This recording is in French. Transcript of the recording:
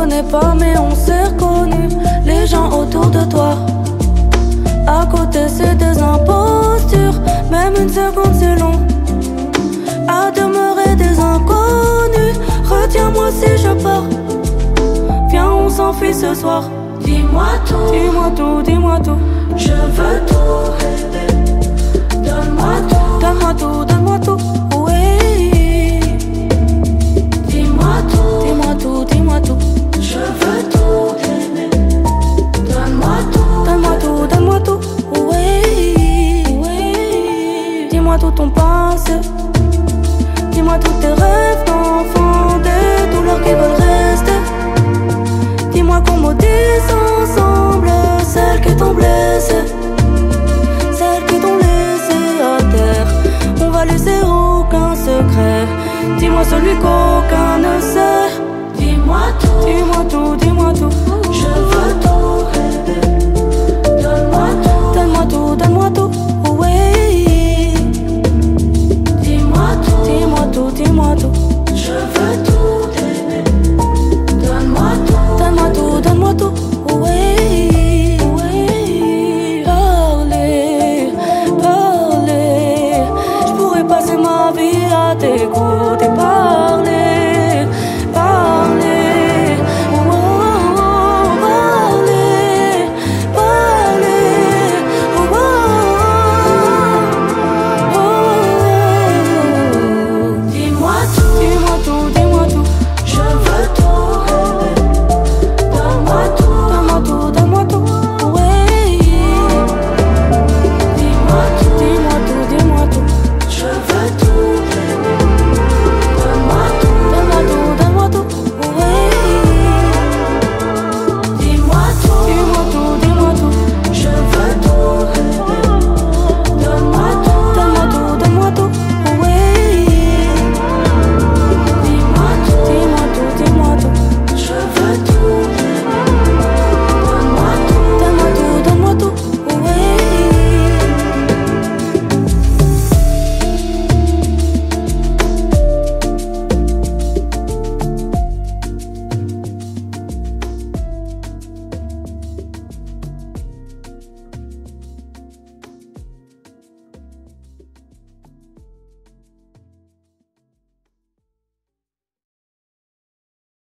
connaît pas mais on s'est reconnus. Les gens autour de toi, à côté c'est des impostures. Même une seconde c'est long à demeurer des inconnus. Retiens-moi si je pars, viens on s'enfuit ce soir. Dis-moi tout, dis-moi tout, dis-moi tout. Je veux tout, bébé. Donne-moi tout, donne-moi tout, donne-moi tout. Oui. Dis-moi tout, dis-moi tout, dis-moi tout. Je veux tout, bébé. Donne-moi tout, donne-moi tout, donne-moi tout. Oui, oui. Dis-moi tout ton passé. Dis-moi tous tes rêves d'enfant, des douleurs qui veulent rester. Dis-moi qu'on maudisse ensemble celles qui t'ont blessé, celles qui t'ont laissé à terre. On va laisser aucun secret. Dis-moi celui qu'aucun ne sait. dis-moi tout, dis-moi tout.